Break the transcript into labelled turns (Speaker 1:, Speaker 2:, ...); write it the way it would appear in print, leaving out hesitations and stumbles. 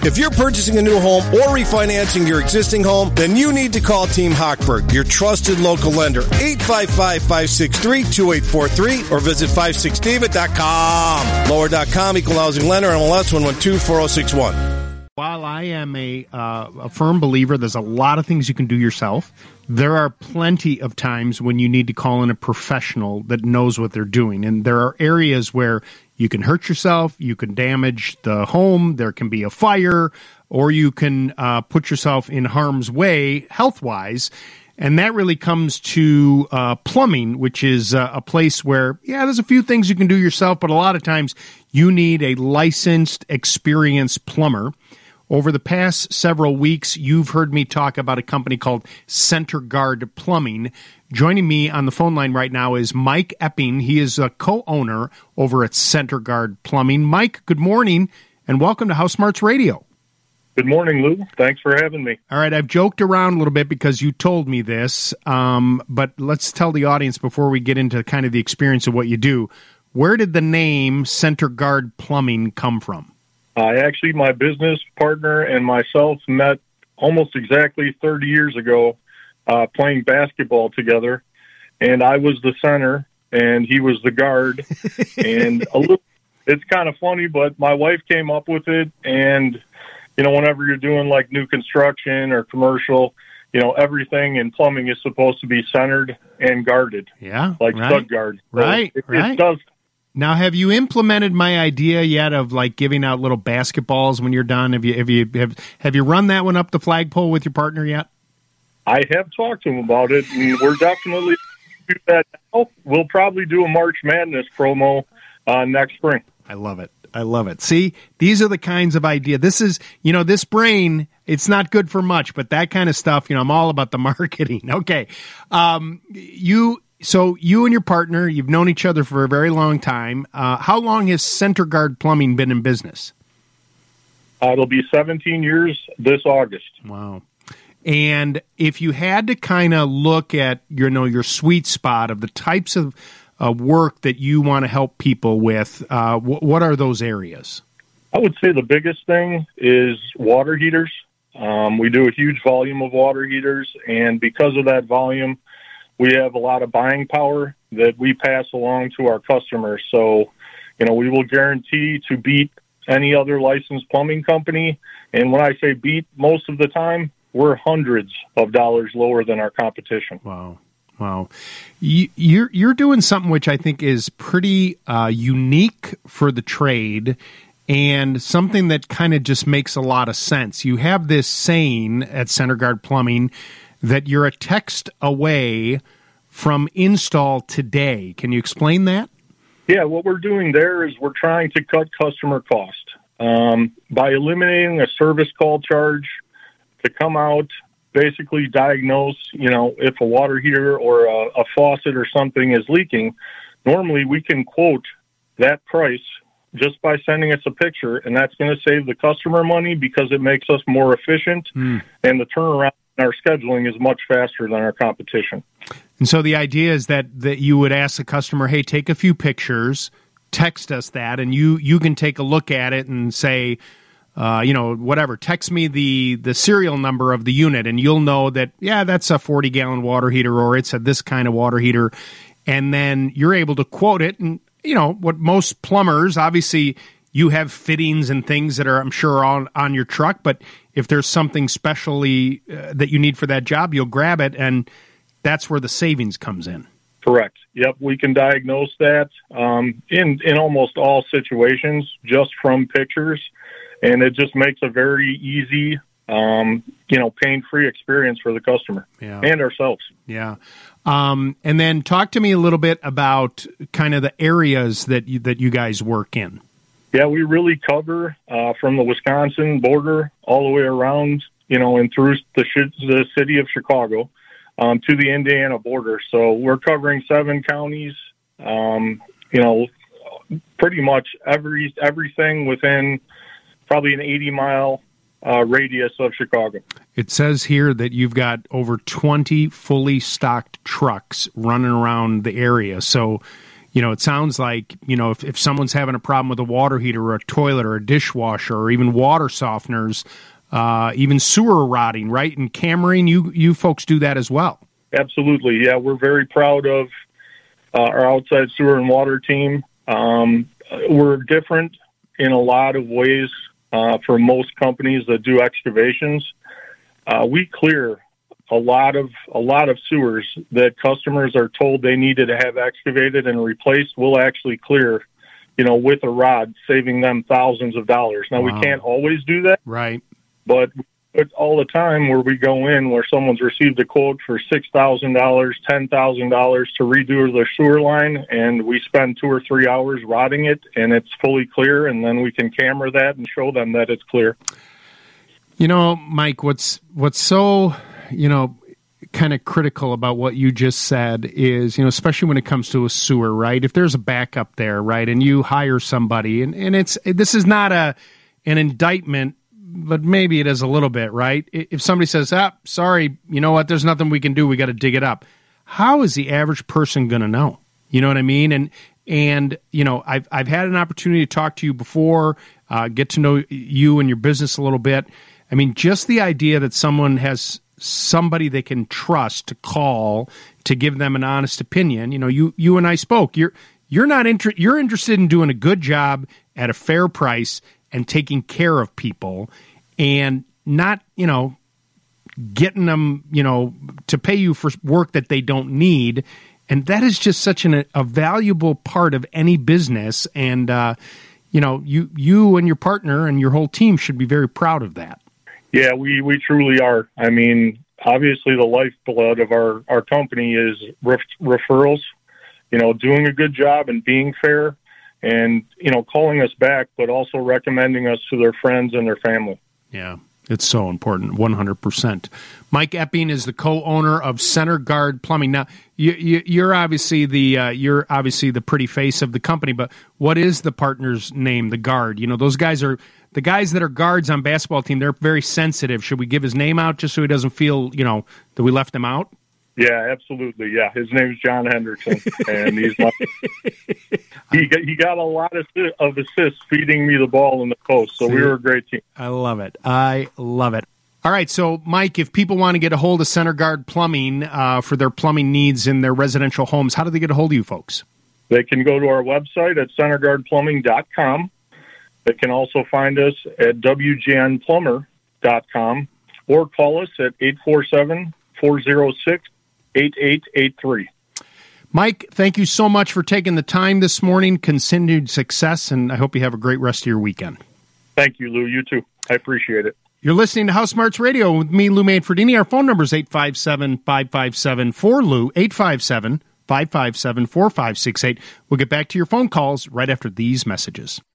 Speaker 1: If you're purchasing a new home or refinancing your existing home, then you need to call Team Hochberg, your trusted local lender. 855-563-2843 or visit 56david.com. Lower.com, equal housing lender, MLS 112-4061.
Speaker 2: While I am a firm believer there's a lot of things you can do yourself, there are plenty of times when you need to call in a professional that knows what they're doing. And there are areas where you can hurt yourself, you can damage the home, there can be a fire, or you can put yourself in harm's way health-wise. And that really comes to plumbing, which is a place where, there's a few things you can do yourself, but a lot of times you need a licensed, experienced plumber. Over the past several weeks, you've heard me talk about a company called Center Guard Plumbing. Joining me on the phone line right now is Mike Epping. He is a co-owner over at Center Guard Plumbing. Mike, good morning, and welcome to House Smarts Radio.
Speaker 3: Good morning, Lou. Thanks for having me.
Speaker 2: All right, I've joked around a little bit because you told me this, but let's tell the audience before we get into kind of the experience of what you do. Where did the name Center Guard Plumbing come from?
Speaker 3: Actually, my business partner and myself met almost exactly 30 years ago playing basketball together, and I was the center, and he was the guard. And it's kind of funny, but my wife came up with it, and, whenever you're doing, like, new construction or commercial, everything in plumbing is supposed to be centered and guarded.
Speaker 2: Yeah,
Speaker 3: like
Speaker 2: right.
Speaker 3: stud guard. So
Speaker 2: right.
Speaker 3: It does.
Speaker 2: Now, have you implemented my idea yet of like giving out little basketballs when you're done? Have you run that one up the flagpole with your partner yet?
Speaker 3: I have talked to him about it, and we're definitely do that now. We'll probably do a March Madness promo next spring.
Speaker 2: I love it. See, these are the kinds of idea. This is, this brain, it's not good for much, but that kind of stuff, I'm all about the marketing. Okay. So you and your partner, you've known each other for a very long time. How long has Center Guard Plumbing been in business?
Speaker 3: It'll be 17 years this August.
Speaker 2: Wow. And if you had to kind of look at, your sweet spot of the types of work that you want to help people with, what are those areas?
Speaker 3: I would say the biggest thing is water heaters. We do a huge volume of water heaters, and because of that volume, we have a lot of buying power that we pass along to our customers. So, we will guarantee to beat any other licensed plumbing company. And when I say beat, most of the time, we're hundreds of dollars lower than our competition.
Speaker 2: Wow. You're doing something which I think is pretty unique for the trade and something that kind of just makes a lot of sense. You have this saying at Center Guard Plumbing that you're a text away from install today. Can you explain that?
Speaker 3: Yeah, what we're doing there is we're trying to cut customer cost by eliminating a service call charge to come out, basically diagnose, if a water heater or a faucet or something is leaking. Normally we can quote that price just by sending us a picture, and that's going to save the customer money because it makes us more efficient, and the turnaround in our scheduling is much faster than our competition.
Speaker 2: And so the idea is that you would ask the customer, hey, take a few pictures, text us that, and you can take a look at it and say, whatever, text me the serial number of the unit, and you'll know that, that's a 40-gallon water heater, or it's this kind of water heater. And then you're able to quote it. And, what most plumbers, obviously, you have fittings and things that are, I'm sure, on your truck. But if there's something specially that you need for that job, you'll grab it. And that's where the savings comes in.
Speaker 3: Correct. Yep, we can diagnose that in almost all situations just from pictures. And it just makes a very easy, pain-free experience for the customer and ourselves.
Speaker 2: Yeah. And then talk to me a little bit about kind of the areas that you guys work in.
Speaker 3: Yeah, we really cover from the Wisconsin border all the way around, and through the city of Chicago to the Indiana border. So we're covering 7 counties, pretty much everything within probably an 80-mile radius of Chicago.
Speaker 2: It says here that you've got over 20 fully stocked trucks running around the area. So, it sounds like, if someone's having a problem with a water heater or a toilet or a dishwasher or even water softeners, even sewer rotting, right? And Cameron, you folks do that as well.
Speaker 3: Absolutely. Yeah, we're very proud of our outside sewer and water team. We're different in a lot of ways for most companies that do excavations. We clear a lot of sewers that customers are told they needed to have excavated and replaced. We'll actually clear, with a rod, saving them thousands of dollars. Now,
Speaker 2: Wow.
Speaker 3: We can't always do that,
Speaker 2: Right.
Speaker 3: but all the time where we go in where someone's received a quote for $6,000, $10,000 to redo their sewer line, and we spend 2 or 3 hours rodding it, and it's fully clear, and then we can camera that and show them that it's clear.
Speaker 2: Mike, what's so, kind of critical about what you just said is, especially when it comes to a sewer, right? If there's a backup there, right, and you hire somebody, and this is not an indictment, but maybe it is a little bit, right? If somebody says, sorry, you know what, there's nothing we can do, we got to dig it up. How is the average person going to know? You know what I mean? And I've had an opportunity to talk to you before, get to know you and your business a little bit. I mean, just the idea that someone has somebody they can trust to call to give them an honest opinion. You and I spoke. You're interested in doing a good job at a fair price and taking care of people, and not getting them to pay you for work that they don't need. And that is just such a valuable part of any business. And you and your partner and your whole team should be very proud of that.
Speaker 3: Yeah, we truly are. I mean, obviously the lifeblood of our company is referrals, doing a good job and being fair and, calling us back, but also recommending us to their friends and their family.
Speaker 2: Yeah, it's so important, 100%. Mike Epping is the co-owner of Center Guard Plumbing. Now, you're obviously the pretty face of the company, but what is the partner's name, the guard? Those guys are the guys that are guards on basketball team. They're very sensitive. Should we give his name out just so he doesn't feel, that we left him out?
Speaker 3: Yeah, absolutely. Yeah, his name's John Hendrickson, and he's like, he got a lot of assists feeding me the ball in the post. So we were a great team.
Speaker 2: I love it. All right, so Mike, if people want to get a hold of Center Guard Plumbing for their plumbing needs in their residential homes, how do they get a hold of you folks?
Speaker 3: They can go to our website at centerguardplumbing.com. They can also find us at wgnplumber.com or call us at 847-406-8883.
Speaker 2: Mike, thank you so much for taking the time this morning. Continued success, and I hope you have a great rest of your weekend.
Speaker 3: Thank you, Lou. You too. I appreciate it.
Speaker 2: You're listening to House Smarts Radio with me, Lou Manfredini. Our phone number is 857-557-4LOU, 857-557-4568. We'll get back to your phone calls right after these messages.